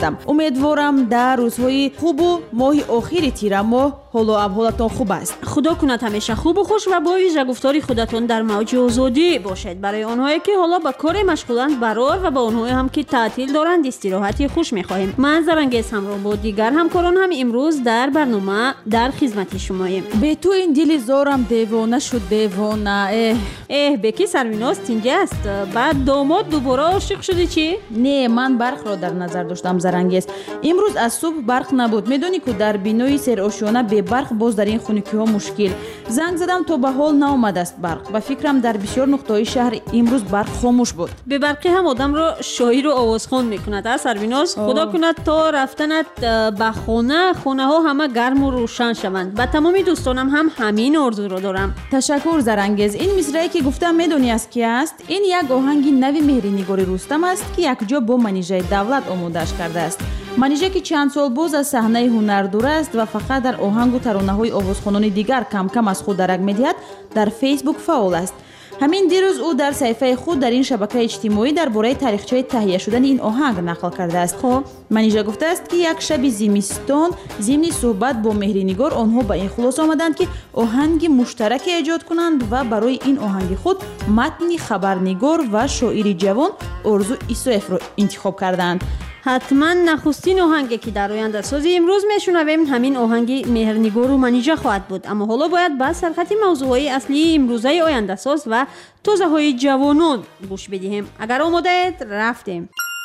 امیدوارم در روزهای خوب و ماه آخر تیر ماه حال و احوالتان خوب است. خدا کند همیشه خوب و خوش و با ویژه گفتار خودتان در موج آزادی باشد. برای آنهایی که حالا به کار مشغولند برار و با آنهایی هم که تعطیل دارند استراحتی خوش می‌خواهیم. من زرنگیز همراه با دیگر همکاران هم امروز در برنامه در خدمت شماییم. به تو این دل زارم دیوانه شد دیوانه. به کی سرمیناز تینجه است؟ بعد داماد دوباره عاشق شدی چی؟ نه، من برق را در نظر داشتم زرنگیز. امروز از صبح برق نبود. میدونی که در بینای سرآشیانه به برق باز در این خونگی‌ها مشکل. زنگ زدم تو به حال ناآمد است برق. و فکرم در بسیار نقطه‌های شهر امروز برق خاموش بود. به برقی هم آدم را شاعر و آوازخوان میکند. سربیناز خدا کند تا رفتنت به خونه ها همه گرم و روشن شوند. با تمامی دوستانم هم همین آرزو را دارم. تشکر زرنگیز. این مصرعی که گفتم میدونی از کی است؟ این یک آهنگ نوی مهرنگار رستم است که یک جا با منیژه دولت آماده‌اش کرده است. منیژه که چند سال باز از صحنه هنر دور است و فقط در آهنگ و ترانه‌های آوازخوانان دیگر کم کم از خود درک می‌دهد، در فیسبوک فعال است. همین دیروز او در صفحه خود در این شبکه اجتماعی درباره تاریخچه تهیه شدن این آهنگ نقل کرده است. منیژه گفته است که یک شب زمستان ضمن صحبت با مهرنگار آنها به این خلاصه آمدند که آهنگ مشترک ایجاد کنند و برای این آهنگ خود متن خبرنگار و شاعر جوان آرزو ایسوف را انتخاب کردند. حتما نخستین آهنگی که در آینده سازی امروز میشنویم همین آهنگ مهرنگار و منیژه خواهد بود. اما حالا باید به سرخط موضوعهای اصلی امروزه آینده ساز و توزه های جوانان گوش بدهیم. اگر آماده اید رفتیم.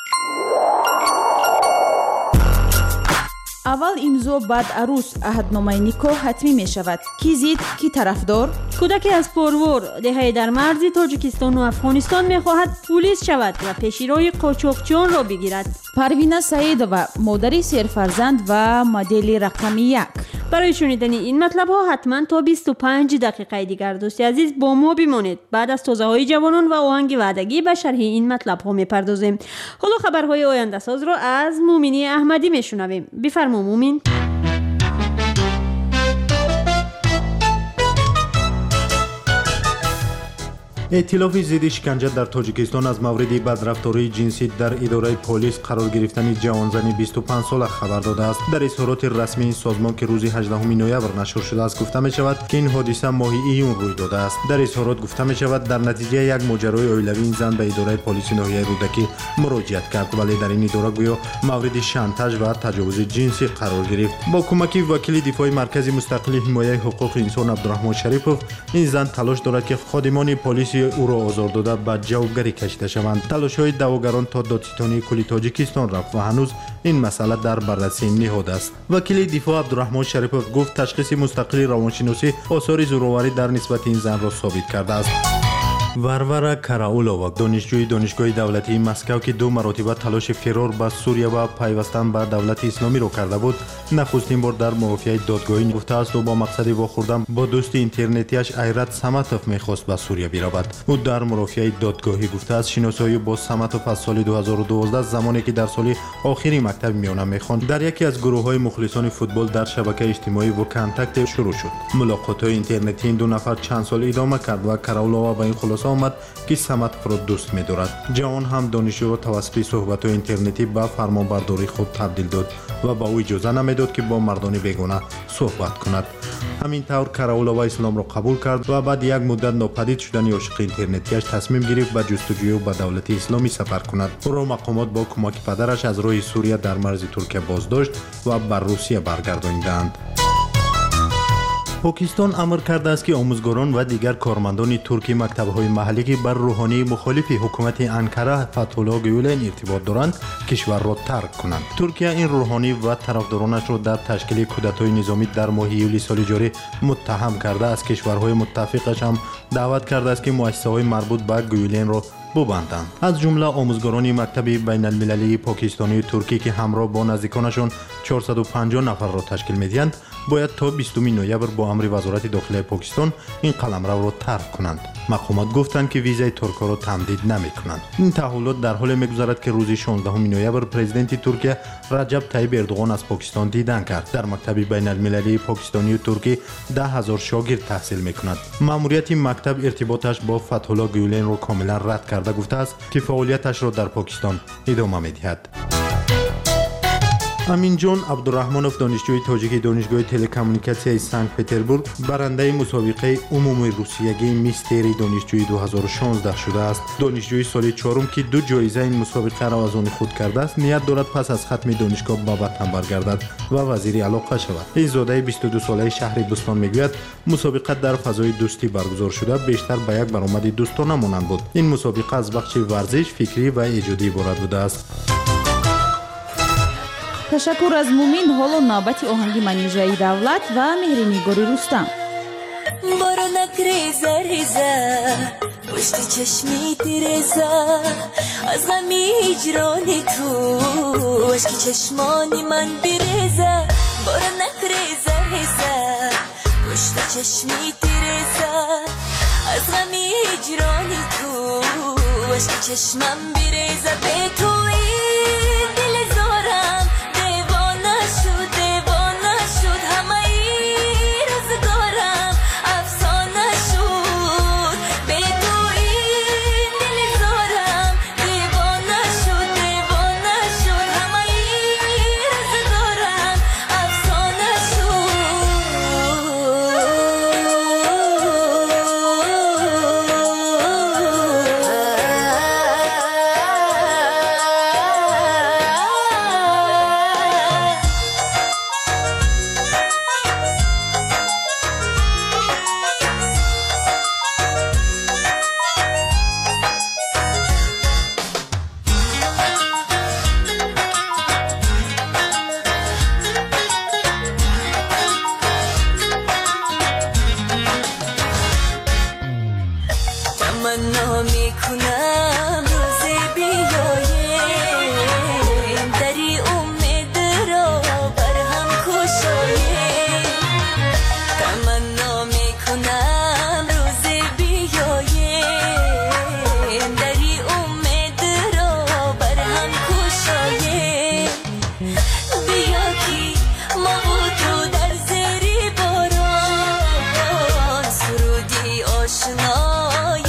اول امضا بعد عروس عهدنامه نکاح حتمی می شود. کی زید کی طرفدار؟ کودکی از پروار دهه در مرز تاجیکستان و افغانستان می خواهد پلیس شود و پیشروی قاچاقچیان را بگیرد. پروینه سعیدова مادری سرفرزند و مدل رقم 1. برای شنیدن این مطلب ها حتما تا 25 دقیقه دیگر دوستی عزیز با ما بمانید. بعد از توضیح های جوانان و آهنگ وعدگی به شرح این مطلب ها میپردازیم. حالا خبرهای آینده ساز را از مومینی احمدی میشنویم. بفرما مومین. ائتلاف ضد شکنجه در تاجیکستان از مورد بدرفتاری جنسی در اداره پلیس قرار گرفتن جوانزنی 25 ساله خبر داده است. در اظهارات رسمی این سازمان که روز 18 نوامبر نشر شده است گفته می شود که این حادثه ماه ایون روی داده است. در اظهارات گفته می شود در نتیجه یک ماجرای اولیوی این زن به اداره پلیس ناحیه رودکی مراجعت کرد، ولی در این اداره گویا مورد شانتاژ و تجاوز جنسی قرار گرفت. با کمک وکیل دفاع مرکزی مستقل حمایت حقوق انسان عبدالرحمن شریفوف، این زن تلاش دارد که خادمان پلیس او را آزار داده به جوابگری کشیده شوند. تلاش‌های دعواگران تا دادستانی کل تاجیکستان رفت و هنوز این مسئله در بررسی نهاد است. وکیل دفاع عبدالرحمن شریفوف گفت تشخیص مستقل روانشناسی آثار زورآوری در نسبت این زن را ثابت کرده است. ورورا کراولووا دانشجوی دانشگاه دولتی مسکو که 2 مرتبه تلاش فرار به سوریه و پیوستن به دولت اسلامی را کرده بود، نخستین بار در مرافعه دادگاهی گفته است و با مقصد واخوردن با دوست اینترنتیش ایرت سمتوف میخواست به سوریه برود. او در مرافعه دادگاهی گفته است شناسایی با سمتوف از سال 2012 زمانی که در سال آخری مکتب میانه میخواند در یکی از گروه‌های مخلصان فوتبال در شبکه اجتماعی و کانتاکت شروع شد. ملاقات‌های اینترنتی این 2 نفر چند سال ادامه کرد و کراولووا به این خلاصه آمد که سمتوف را دوست می‌دارد. جوان هم دانشجو را توسط صحبت‌های اینترنتی به فرمانبرداری خود تبدیل داد و با او اجازه نمیداد که با مردان بیگانه صحبت کند. همین طور کراولووا اسلام را قبول کرد و بعد یک مدت ناپدید شدن عاشق اینترنتیش تصمیم گرفت به جستجوی به دولت اسلامی سفر کند. او را مقامات با کمک پدرش از راه سوریه در مرز ترکیه بازداشت و بر روسیه برگردانیدند. پاکستان امر کرده است که آموزگاران و دیگر کارمندان ترکی مکتب‌های محلی که بر روحانی مخالف حکومت انکره فتح‌الله گولن ارتباط دارند کشور را ترک کنند. ترکیه این روحانی و طرفدارانش را در تشکیل کودتای نظامی در ماه یولی سال جاری متهم کرده است. کشورهای متفقش هم دعوت کرده است که مؤسسه‌های مربوط به گولن را ببندند. از جمله آموزگاران مکتب بین المللی پاکستانی و ترکی که همراه با نزدیکانشان 450 نفر را تشکیل می‌دهند باید تا 20 نوامبر با امر وزارت داخلی پاکستان این قلمرو را ترک کنند. مقامات گفتند که ویزای ترک‌ها را تمدید نمی‌کنند. این تحولات در حالی می‌گذرد که روز 16 نوامبر پرزیدنت ترکیه رجب طیب اردوغان از پاکستان دیدن کرد. در مکتب بین المللی پاکستانی و ترکی 10,000 شاگرد تحصیل می‌کنند. ماموریت مکتب ارتباطش با فتح‌الله گولن را کاملا رد کرده گفته است که فعالیتش را در پاکستان ادامه می‌دهد. امینجان عبدالرحمانوف دانشجوی تاجیک دانشگاه تلکامونیکاسیای سنت پتربورگ برنده مسابقه عمومی روسیگی میستری دانشجوی 2016 شده است. دانشجوی سال چهارم که 2 جایزه این مسابقه را از آن خود کرده است نیت دارد پس از ختم دانشگاه به وطن برگردد و وزیر علاقه شود. این زاده 22 ساله شهر بستان میگوید مسابقه در فضای دوستی برگزار شده، بیشتر به یک برآمد دوستانه مانند بود. این مسابقه از بخش ورزش، فکری و ایجادی عبارت بوده است. تشکر از مومین. حالا نوبت آهنگ منیژه دولت و مهرنگاری رستم. بارو نکریزه ریزه پشت چشمی تیرزه از غمی هجرانی تو عشق چشمانی من بریزه. بارو نکریزه ریزه پشت چشمی تیرزه از غمی هجرانی تو عشق چشمم بریزه. به توی دل زارم دیوانه شد همه ای روزگارم افسانه شد. به توی دل زارم دیوانه شد همه ای روزگارم افسانه تمنا میکنم روزی بیاییم دری امید را بر هم کشاییم. تمنا میکنم روزی بیاییم دری امید را بر هم کشاییم. بیا کی ما و تو در زیر باران سرودی آشنایی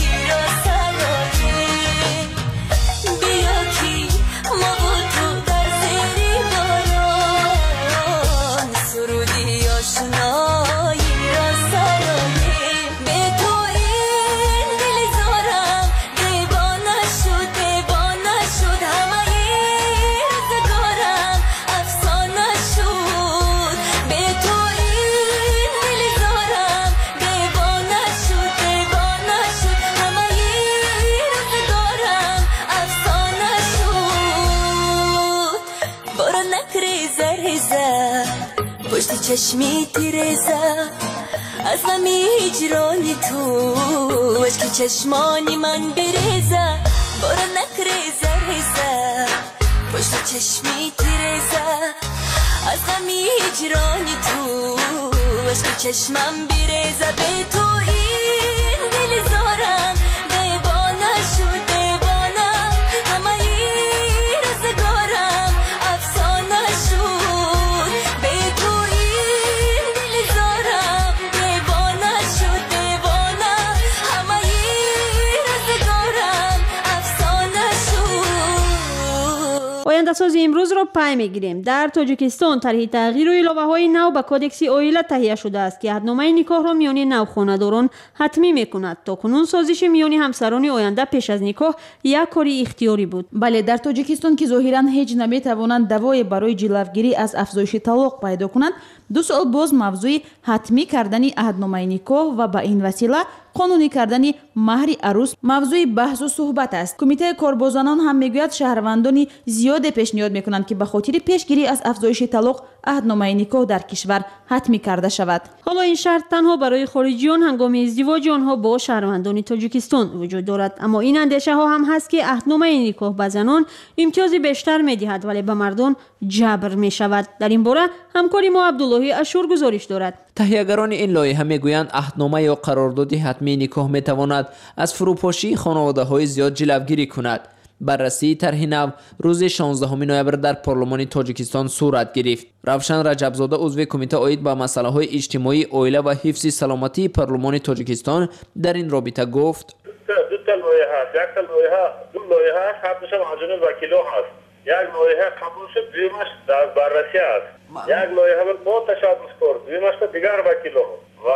پشت چشمی تیرزه از غمی هجرانی تو عشق چشمانی من بریزه. بارو نکریزه ریزه پشت چشمی تیرزه از غمی هجرانی تو عشق چشمم بریزه. به تو این دل زارم دیوانه شد همه ای روزگارم افسانه شد. به تو این دل زارم دیوانه شد همه ای روزگارم افسانه شد. آینده‌سازی امروز را پی می‌گیریم. در تاجیکستان طرح تغییر و اضافه‌های نو به کودکس اویله تهیه شده است که عهدنامه نکاح را میان نوخانه‌داران حتمی می‌کند. تاکنون سازش میان همسران آینده پیش از نکاح یک کاری اختیاری بود. بله، در تاجیکستان که ظاهراً هیچ نمی‌توانند دوای برای جلوگیری از افزایش طلاق پیدا کنند، 2 سال باز موضوع حتمی کردن عهدنامه نکاح و به این وسیله قانونی کردن مهر عروس موضوع بحث و صحبت است. کمیته کاربازانان هم میگوید شهروندان زیاد پیشنهاد میکنند که به خاطر پیشگیری از افزایش طلاق عهدنامه نکاح در کشور حتمی کرده شود. حالا این شرط تنها برای خارجیان هنگام ازدواج آنها با شهروندان تاجیکستان وجود دارد، اما این اندیشه ها هم هست که عهدنامه نکاح به زنان امتیاز بیشتر میدهد ولی به مردان جبر می شود. در این باره همکاری ما عبداللهی اشور گزارش دارد. تهیه‌گران این لایحه میگویند عهدنامه یا قرارداد حتمی نکاح میتواند از فروپاشی خانواده‌های زیاد جلوگیری کند. بررسی طرح نو روز 16 نوامبر در پارلمان تاجیکستان صورت گرفت. روشن رجبزاده عضو کمیته عاید به مسائل اجتماعی، عائله و حفظ سلامتی پارلمان تاجیکستان در این رابطه گفت: دو تا لایحه هست. یک تا لایحه دو لایحه هست، حدش هم عجب وکیلا هست. یک لایحه قبول شد، دویمش در بررسی است. یک لایحه ما تشبث کرد، دویمش دیگر وکیلان و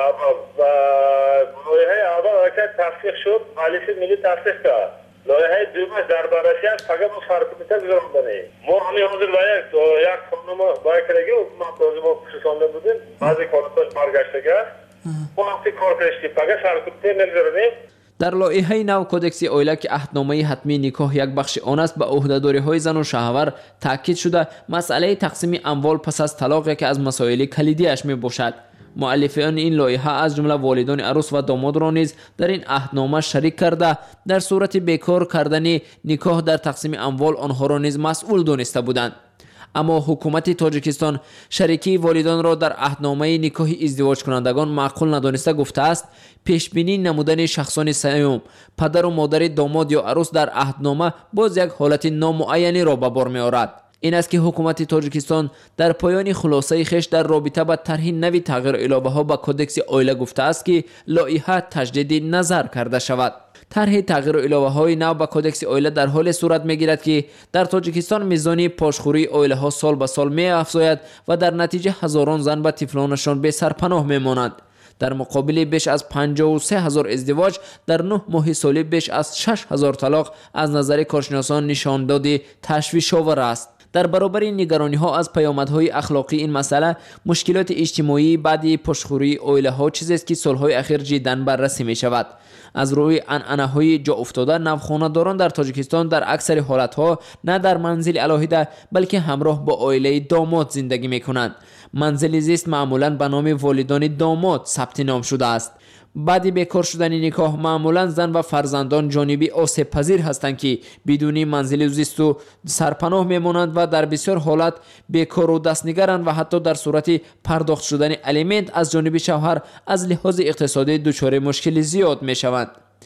لایحه اول که تصدیق شد مجلس ملی تصدیق کرد. لایحه دویمش در بررسی است، فقط ما سرکمیته گذراندنی. ما همین حاضر با یک خانم با یک رگی حکومت لازم ما خصوصانده بودیم، بعضی کارتاش برگشته است. ما همتی کار کشتیم، فقط سرکمیته نگذارنیم. در لایحه نو کودکس اویلا که عهدنامه حتمی نکاح یک بخش آن است به عهده‌داری‌های زن و شوهر تاکید شده مسئله تقسیم اموال پس از طلاق که از مسائل کلیدی اش می باشد. مؤلفان این لایحه از جمله والدان عروس و داماد را نیز در این عهدنامه شریک کرده در صورت بیکار کردن نکاح در تقسیم اموال آنها را نیز مسئول دانسته بودند. اما حکومت تاجیکستان شریکی والدان را در عهدنامه نکاح ازدواج کنندگان معقول ندانسته گفته است پیش بینی نمودن شخصان سیوم پدر و مادر داماد یا عروس در عهدنامه باز یک حالت نامعینی را به بار می آورد. این است که حکومت تاجیکستان در پایان خلاصه خیش در رابطه با طرح نوی تغییر الابه ها به کودکس اویلا گفته است که لایحه تجدید نظر کرده شود. طرح تغییر الابه های نو به کودکس اویلا در حال صورت می گیرد که در تاجیکستان میزان پاشخوری اویلا ها سال به سال می افزاید و در نتیجه هزاران زن و طفلانشان به سرپناه می مانند. در مقابل بیش از 53,000 ازدواج در 9 ماه سالی بیش از 6,000 طلاق از نظر کارشناسان نشان داده تشویش آور است. در برابر نگرانی ها از پیامدهای اخلاقی این مسئله، مشکلات اجتماعی بعد پاشخوری اویلا ها چیزی است که سالهای اخیر جداً بررسی می شود. از روی عنعنه‌های جا افتاده نوخانه‌داران در تاجیکستان در اکثر حالتها نه در منزل علاهیده بلکه همراه با عائله داماد زندگی می‌کنند. منزل زیست معمولاً به نام والدان داماد ثبت نام شده است. بعد بیکار شدن نکاح معمولاً زن و فرزندان جانبی آسیب پذیر هستند که بدون منزل زیست و سرپناه میمانند و در بسیار حالت بیکار و دستنگرند و حتی در صورت پرداخت شدن الیمنت از جانب شوهر از لحاظ اقتصادی دچار مشکل زیاد میشوند.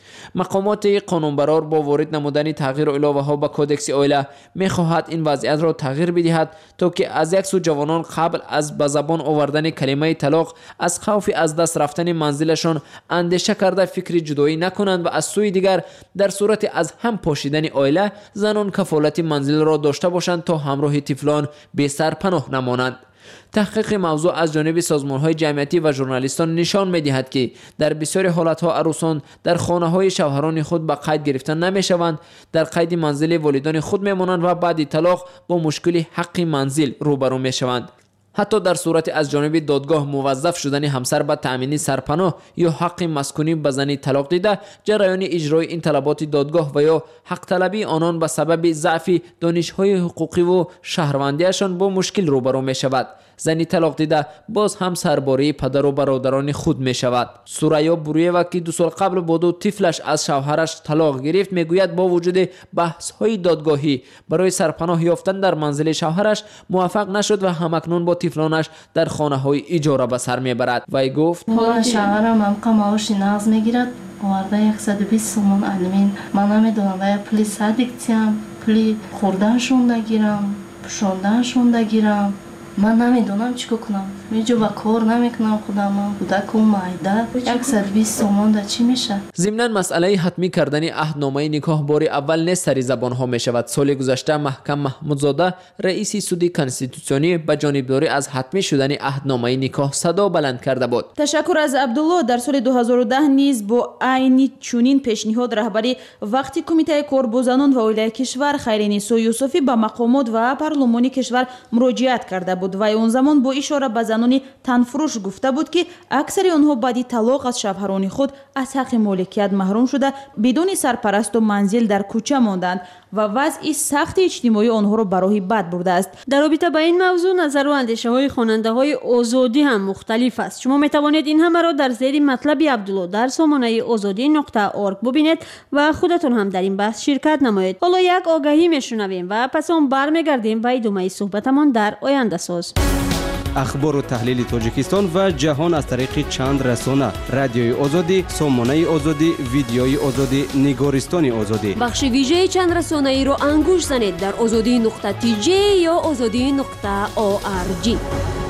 مقامات قانونبرار با وارد نمودن تغییر الابه ها به کودکس اویلا میخواهد این وضعیت را تغییر بدهد تا که از یک سو جوانان قبل از به زبان آوردن کلمه طلاق از خوف از دست رفتن منزلشان اندیشه کرده فکر جدایی نکنند و از سوی دیگر در صورت از هم پاشیدن اویلا زنان کفالت منزل را داشته باشند تا همراه طفلان به سر پناه نمانند. تحقیق موضوع از جانب سازمان‌های جمعیتی و ژورنالیستان نشان می‌دهد که در بسیاری حالت‌ها عروسان در خانه‌های شوهران خود به قید گرفته نمی‌شوند، در قید منزل والدان خود می‌مانند و بعد طلاق با مشکل حق منزل روبرو می‌شوند. حتی در صورت از جانب دادگاه موظف شدن همسر به تأمین سرپناه یا حق مسکونی به زن طلاق دیده، جریان اجرای این طلبات دادگاه و یا حق طلبی آنان به سبب ضعف دانش‌های حقوقی و شهروندیشان با مشکل روبرو می شود. زنی طلاق دیده باز هم سرباره پدر و برادران خود می شود. سوریا بوریوا که 2 سال قبل با 2 طفلش از شوهرش طلاق گرفت میگوید با وجود بحث‌های دادگاهی برای سرپناه یافتن در منزل شوهرش موفق نشد و همکنون با طفلانش در خانه‌های اجاره به سر میبرد. وی گفت حالا شوهرم هم معاش نقض میگیرد، آورده 120 سومون علمین. من نمیدونم و پلی سادیکتیم، پلی خوردنشون نگیرم، پوشاندنشون نگیرم. من نمیدونم چیکار کنم. میجا با کار نمیکنم خودم. کودک و معده 120 سومون ده چی میشه؟ ضمن مسئله حتمی کردن عهدنامه نکاح بار اول نیست سری زبان ها می شود. سال گذشته محکم محمودزاده رئیس سود کانستیتوسیونی به جانبداری از حتمی شدن عهدنامه نکاح صدا بلند کرده بود. تشکر از عبدالله. در سال 2010 نیز با عین چنین پیشنهاد رهبری وقتی کمیته کاربوزنان و اولیای کشور خیرنیسا یوسفی به مقامات و پارلمانی کشور مراجعت کرده بود و اون زمان با اشاره به زنان تنفروش گفته بود که اکثر آنها بعد طلاق از شوهران خود از حق مالکیت محروم شده بدون سرپرست و منزل در کوچه ماندند و وضع سخت اجتماعی آنها را برای بد برده است. در رابطه با این موضوع نظر و اندیشه های خواننده های آزادی هم مختلف است. شما می توانید این همه را در زیر مطلب عبدالله در سامانه azadi.org ببینید و خودتون هم در این بحث شرکت نمایید. حالا یک آگهی میشنویم و پس اون برمیگردیم و ادامه صحبتمان در آینده ساز. اخبار و تحلیل تاجیکستان و جهان از طریق چند رسانه: رادیوی آزادی، سامانه آزادی، ویدیوی آزادی، نگارستان آزادی. بخش ویژه چند رسانه ای را انگوش زنید در azadi.tj یا azadi.org.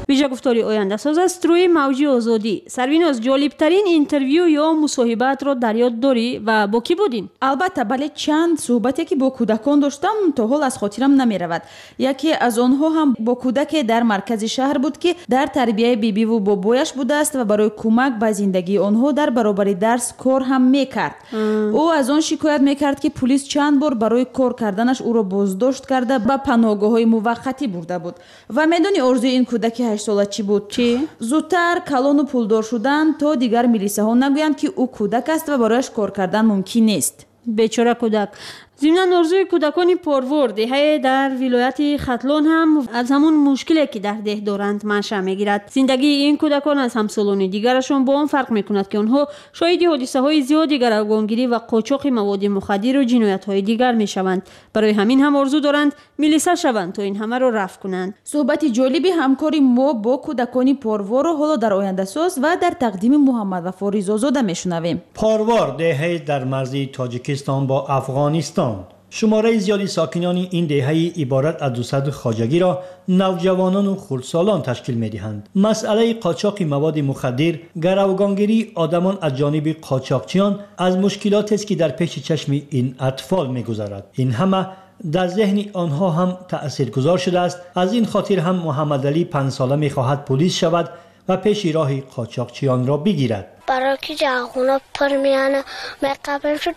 ویژه گفتاری آینده ساز است روی موج آزادی. سرویناز، جالبترین اینترویو یا مصاحبت را در یاد داری و با کی بودین؟ البته بله، چند صحبتی که با کودکان داشتم تا حال از خاطرم نمیرود. یکی از آنها هم با کودک در مرکز شهر بود که در تربیه بیبی و بابایش بوده است و برای کمک به زندگی آنها در برابر درس کار هم میکرد. او از آن شکایت میکرد که پلیس چند بار برای کار کردنش او را بازداشت کرده به پناهگاه‌های موقتی برده بود. و میدونی آرزوی این کودک 8 ساله چی بود؟ چی؟ زودتر کلان و پولدار شدن تا دیگر میلیسه ها نگویند که او کودک است و برایش کار کردن ممکن نیست. بیچاره کودک. ضمن آرزوی کودکان پروار دهه در ولایت ختلان هم از همون مشکلی که در ده دارند منشأ میگیرد. زندگی این کودکان از همسالان دیگرشون با آن فرق میکند که آنها شاهد حادثه های زیادی گروگانگیری و قاچاق مواد مخدر و جنایت های دیگر میشوند. برای همین هم آرزو دارند میلیسه شوند تا این همه را رفع کنند. صحبت جالبی همکاری ما با کودکان پروار رو حالا در آینده ساز و در تقدیم محمد وفا ریزازاده میشنویم. پروار دهه در مرز تاجیکستان با افغانستان. شماره زیادی ساکنان این دهه عبارت از 200 خواجگی را نوجوانان و خردسالان تشکیل می‌دهند. مسئله قاچاق مواد مخدر، گروگانگیری آدمان از جانب قاچاقچیان از مشکلاتی است که در پیش چشم این اطفال می‌گذرد. این همه در ذهن آنها هم تأثیرگذار شده است. از این خاطر هم محمد علی 5 ساله می‌خواهد پلیس شود و پیش راه قاچاقچیان را بگیرد. برای که جاغونا پر میانه قبل شد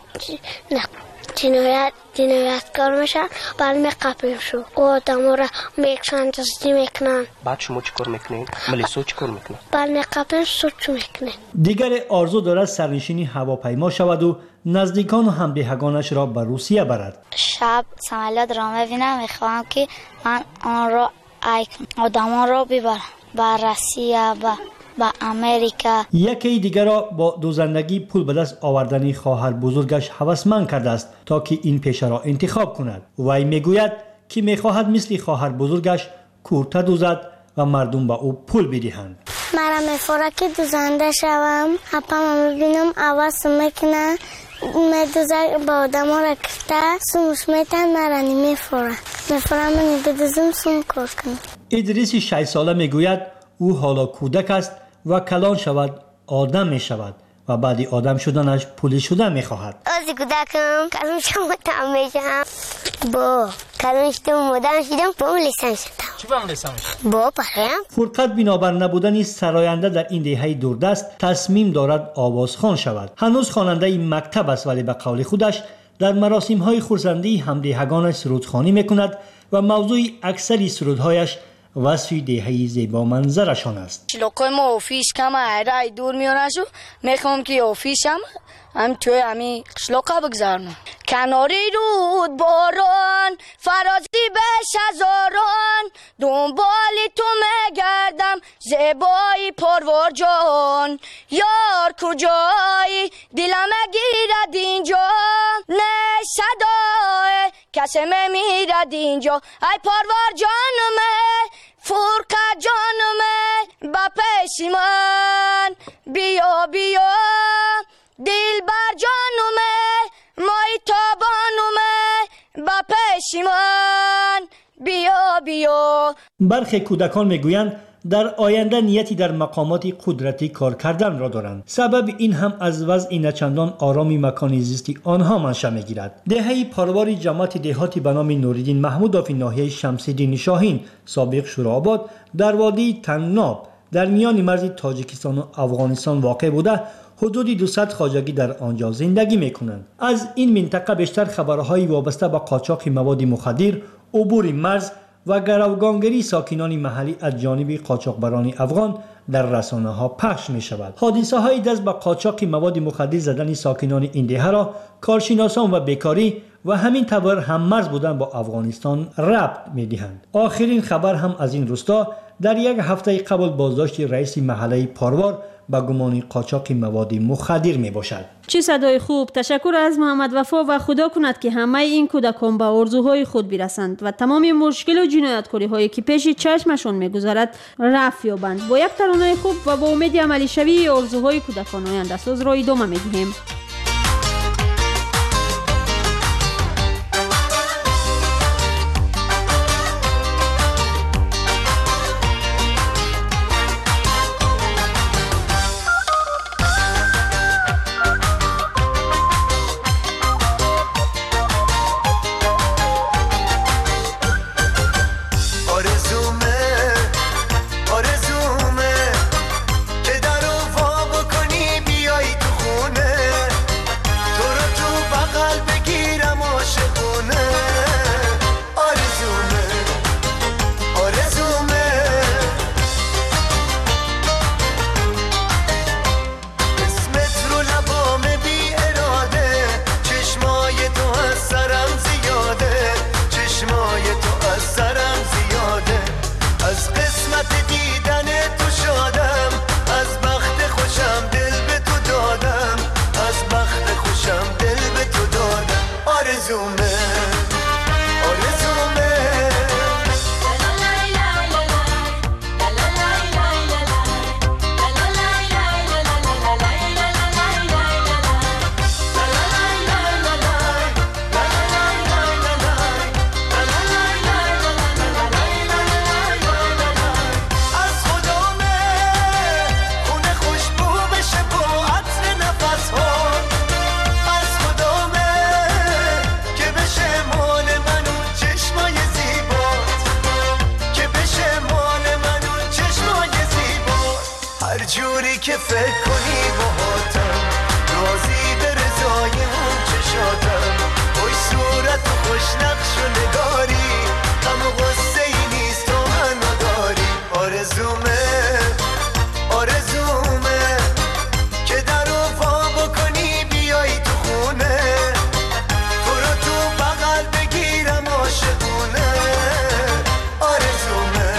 جنایتکار میشن، بعد قبل شد و آدم را میکشن دزدی میکنن. بعد شما چی کار میکنید؟ ملیسا چی کار میکنید؟ بعد قبل سوچ میکنید. دیگر آرزو دارد سرنشین هواپیما شود و نزدیکان و همدهگانش را به روسیه برد. شب سمالیات را میبینم، میخواهم که من آن را آدمان را ببرم به روسیه با امریکا. یکی دیگر را با دوزندگی پول به دست آوردن خواهر بزرگش هوسمند کرده است تا که این پیشه را انتخاب کند. وی میگوید که میخواهد مثل خواهر بزرگش کورته دوزد و مردم به او پول بدهند. مرا میفوره که دوزنده شوم، اپا میبینم عوض میکنه، میدوزه با آدم را کفته سومش میتن، مرا نمیفوره، میفوره من بدوزم سوم کار کنم. ادریس 6 ساله میگوید او حالا کودک است و کلان شود آدم می شود و بعدی آدم شدنش پولی شدن می خواهد. از کودکم کلان شدم میشم، با کلان شدم مدام شدم با لیسانس شدم. چی با لیسانس شد؟ با پرایم. فرقت بنابر نبودن سراینده در این دهه دوردست تصمیم دارد آوازخوان شود. هنوز خواننده مکتب است ولی به قول خودش در مراسم های خرسندی همدهگانش سرودخوانی می کند و موضوع اکثری سرودهایش وصف دهه زیبا منظرشان است. شلوکای ما آفیش کمه رای دور میانشو میخوام که آفیشم هم توی همی قشلوکا بگذارم. کناری رود باران فرازی بش هزاران، دنبال تو میگردم زیبایی پروار جان. یار کجایی دلم گیرد اینجا، نه صدای کسی میمیرد اینجا. ای پروار جانمه فرقه جانمه با پیش من بیا بیا، دل بر جانمه مای تابانمه با پیش من بیا بیا. برخی کودکان میگویند در آینده نیتی در مقامات قدرتی کار کردن را دارند. سبب این هم از وضع نچندان آرامی مکانی زیستی آنها منشأ میگیرد. دهه پروار جماعت دهاتی به نام نوریدین محمودوف ناحیه شمس‌الدین شاهین سابق شورآباد در وادی تنگناب در میان مرز تاجیکستان و افغانستان واقع بوده حدود 200 خواجگی در آنجا زندگی میکنند. از این منطقه بیشتر خبرهای وابسته به قاچاق مواد مخدر، عبور مرز و گروگانگیری ساکنان محلی از جانب قاچاقبران افغان در رسانه ها پخش می شود. حادثه های دست به قاچاق مواد مخدر زدن ساکنان این دهه را کارشناسان و بیکاری و همین طور هم مرز بودن با افغانستان ربط می دهند. آخرین خبر هم از این روستا در یک هفته قبل بازداشت رئیس محله پروار با گمان قاچاق مواد مخدر می باشد. چه صدای خوب. تشکر از محمد وفا و خدا کند که همه این کودکان به آرزوهای خود برسند و تمام مشکل و جنایتکاری هایی که پیش چشمشون میگذرد رفع یابند. با یک ترانه خوب و با امید عملی شوی آرزوهای کودکان آینده ساز را ادامه میدهیم. که فکر کنی باهاتم راضی به رضای اون چشاتم خوش صورت و خوش نقش و نگاری غم و غصه ای نیست تو منو داری آرزومه که در و پا بکنی بیایی تو خونه تو رو تو بغل بگیرم عاشقونه آرزومه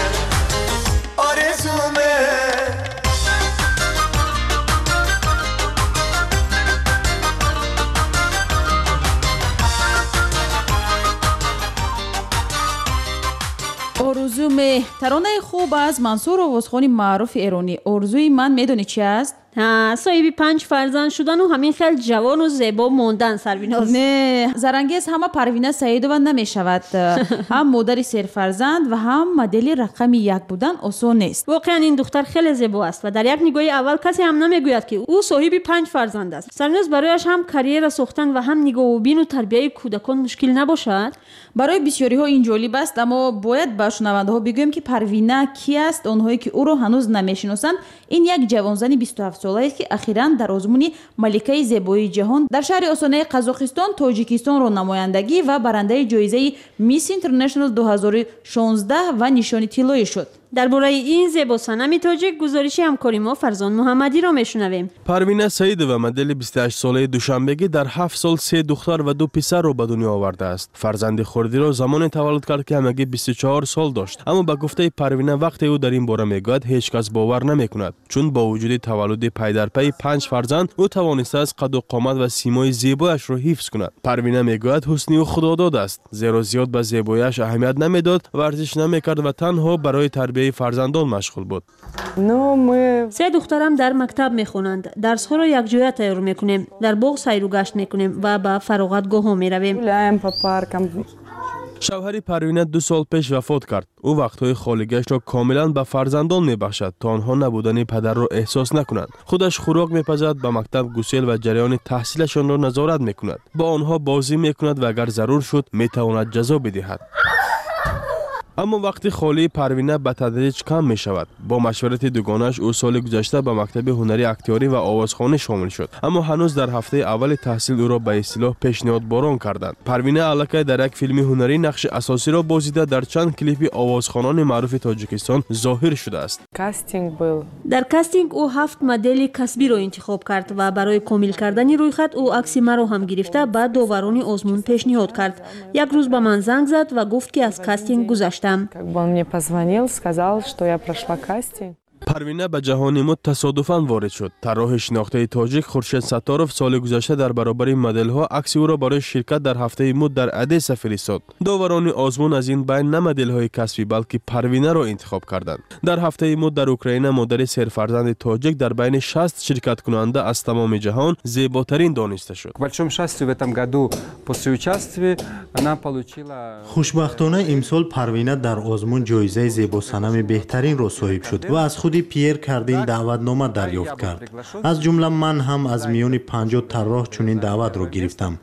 آرزومه ترانه خوب از منصور آوازخوانی معروف ایرانی. آرزوی من میدونی چی است؟ صاحبی 5 فرزند شدن و همین خیلی جوان و زیبا موندن سرویناز. نه زرنگیز همه پروینه سعیدова نمیشود. هم مادر 3 فرزند و هم مدل رقم 1 بودن آسان نیست. واقعا این دختر خیلی زیبا است و در یک نگاه اول کسی هم نمیگوید که او صاحب 5 فرزند است. سرویناز برایش هم کریر ساختن و هم نگاه و بین و تربیت کودکان مشکل نباشد؟ برای بسیاری ها این جالب است، اما باید به شنونده ها بگویم که پروینه کی است. آنهایی که او را هنوز نمیشناسند، این یک جوانزن 27 ساله است که اخیراً در آزمون ملکه زیبایی جهان در شهر آستانه قزاقستان تاجیکستان را نمایندگی و برنده جایزه میس اینترنشنال 2016 و نشان طلایی شد. درباره این زیبا صنم تاجیک گزارشی همکاری ما فرزان محمدی را میشنویم. پروینه سعیدова مدل 28 ساله دوشنبگی در 7 سال 3 دختر و 2 پسر را به دنیا آورده است. فرزند خردی را زمان تولد کرد که همگی 24 سال داشت، اما به گفته پروینه وقتی او در این باره میگوید هیچ کس باور نمیکند، چون با وجود تولد پی در پی 5 فرزند او توانسته است قد و قامت و سیمای زیبایش را حفظ کند. پروینه میگوید حسنی و خداداد است، زیرا زیاد به زیباییش اهمیت نمیداد، ورزش نمیکرد و تنها برای تربیت فرزندان مشغول بود. 3 دخترم در مکتب میخوانند. درس ها را یک جای تیار میکنیم، در باغ سیر و گشت میکنیم و به فراغتگاه ها میرویم. شوهر پروینه 2 سال پیش وفات کرد. او وقتهای خالیگیش را کاملا به فرزندان میبخشد تا آنها نبودن پدر را احساس نکنند. خودش خوراک میپزد، به مکتب گسیل و جریان تحصیلشان را نظارت میکند، با آنها بازی میکند و اگر ضرور شد میتواند جزا بدهد. اما وقتی خالی پروینه به تدریج کم می شود. با مشورت دوگانش او سال گذشته به مکتب هنری اکتیاری و آوازخوانی شامل شد، اما هنوز در هفته اول تحصیل او را به اصطلاح پیشنهاد باران کردند. پروینه الکی در یک فیلم هنری نقش اساسی را بازیده در چند کلیپ آوازخوانان معروف تاجیکستان ظاهر شده است. در کاستینگ او 7 مدل کسبی را انتخاب کرد و برای کامل کردن رویخط او عکس مرا هم گرفته به داوران آزمون پیشنهاد کرد. یک روز به من زنگ زد و گفت که از کاستینگ گذشتم. Он мне позвонил, сказал, что я прошла кастинг. پروینه به جهان مد تصادفاً وارد شد. طراح شناخته تاجیک خورشید ستاروف سال گذشته در برابر مدل ها عکس او را برای شرکت در هفته مد در ادیسا فرستاد. داوران آزمون از این بین نه مدل های کسبی بلکه پروینه را انتخاب کردند. در هفته مد در اوکراین مادر 3 فرزند تاجیک در بین 60 شرکت کننده از تمام جهان زیباترین دانسته شد. خوشبختانه امسال پروینه در آزمون جایزه زیبا صنم بهترین را صاحب شد و از خود پیر کردین دعوتنامه دریافت کرد. از جمله من هم از میان 50 طراح چنین دعوت را گرفتم.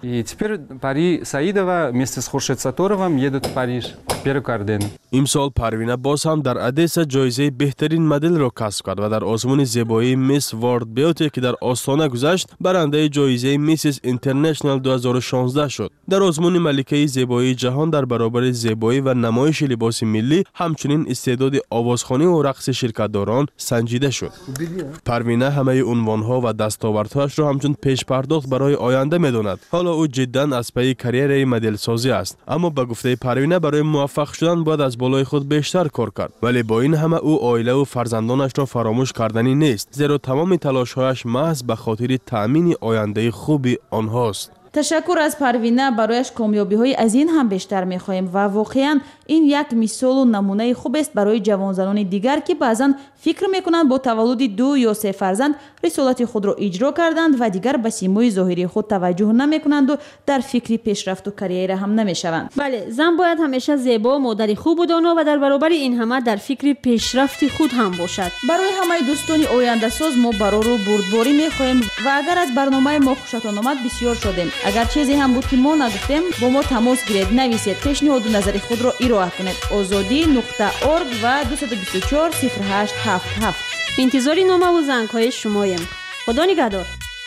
امسال پروینه باز هم در ادیسا جایزه بهترین مدل را کسب کرد و در آزمون زیبایی میس ورلد بیوتی که در آستانه گذشت برنده جایزه میسیس اینترنشنال 2016 شد. در آزمون ملکه زیبایی جهان در برابر زیبایی و نمایش لباس ملی همچنین استعداد آوازخوانی و رقص شرکتداران سنجیده شد. پروینه همه عنوانها و دستاوردهایش را همچون پیش پرداخت برای آینده می‌داند. حالا او جدا از پی کریر مدل سازی است، اما به گفته پروینه برای موفق شدن باید از بالای خود بیشتر کار کرد. ولی با این همه او عائله و فرزندانش را فراموش کردنی نیست، زیرا تمام تلاش‌هایش محض به خاطر تأمین آینده خوبی آنهاست. تشکر از پروینه. برایش کامیابی‌های از این هم بیشتر می‌خواهیم و واقعاً این یک مثال و نمونه خوب است برای جوانزنان دیگر که بعضاً فکر می‌کنند با تولد 2 یا 3 فرزند رسالت خود را اجرا کردند و دیگر به سیمای ظاهری خود توجه نمی‌کنند و در فکر پیشرفت و کریر هم نمی‌شوند. بله، زن باید همیشه زیبا، مادر خوب و دانا و در برابر این همه در فکر پیشرفت خود هم باشد. برای همه دوستان آینده ساز ما برای رو بردباری می‌خواهیم و اگر از برنامه ما خوشتان آمد بسیار شدیم. اگر چیزی هم بود که ما نگفتیم با ما تماس گیرید، نویسید، پیشنهاد و نظر خود را ایراد کنید. azadi.org و 224 0877. انتظار نامه و زنگ‌های شمایم. خدا نگهدار.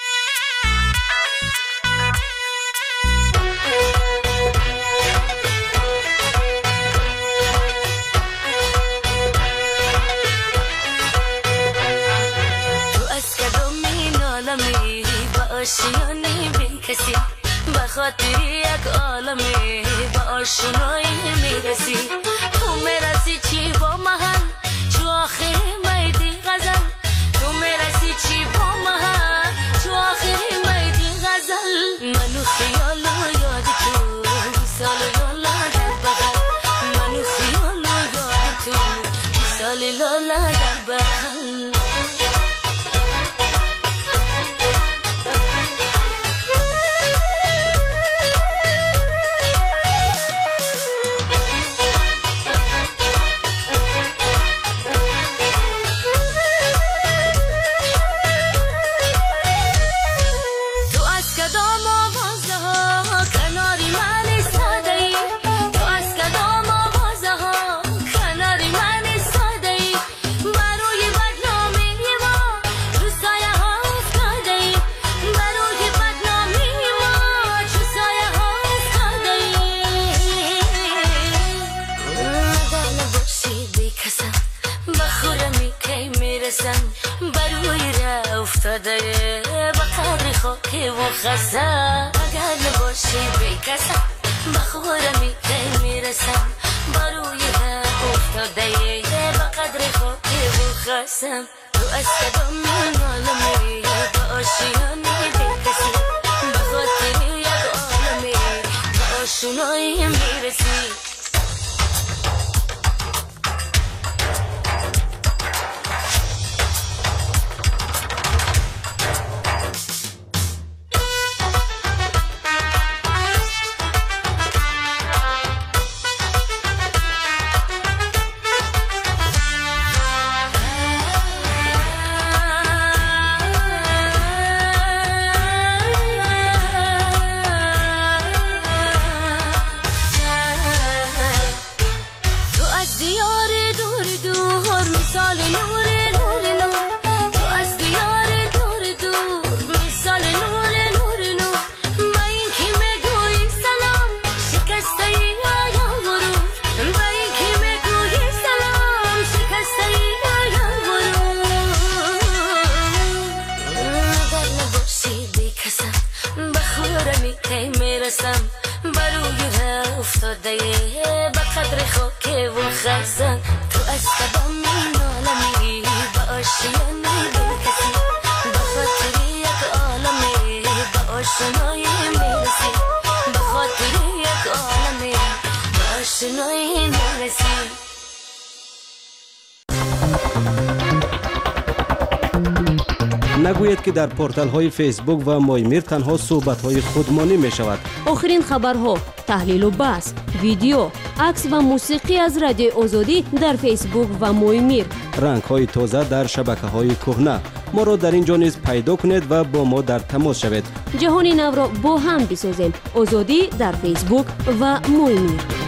آشیانی بی کسی بخاطر یک عالمی با آشنایی میرسی تو میرسی چی با محل چو آخری میدی غزل تو میرسی چی با محل چو آخری میدی غزل منو خیال و یاد تو سال لالا در بغل منو خیال و یاد تو سال لالا در بغل بروی را افتاده با قدر خاکی و خسم اگر نباشی بیکسم بخورمی که میرسم بروی را افتاده با قدر خاکی و خسم تو از کدام عالمی با آشیانی بیکسی بخاطر یک عالمی با آشنایی میرسی بروی را افتاده با قدر خاکی و خزن تو از کدام عالمی با آشیانی بیکسی بخاطر یک عالمی با آشنایی میرسی بخاطر یک عالمی با آشنایی میرسی نگوید که در پورتال های فیسبوک و مایمیر تنها صحبت های خودمانی می شود. آخرین خبرها، تحلیل و بحث، ویدیو، عکس و موسیقی از رادیو آزادی در فیسبوک و مایمیر. رنگ های تازه در شبکه های کهنه. ما را در اینجا نیز پیدا کنید و با ما در تماس شوید. جهان نو را با هم بسازیم. آزادی در فیسبوک و مایمیر.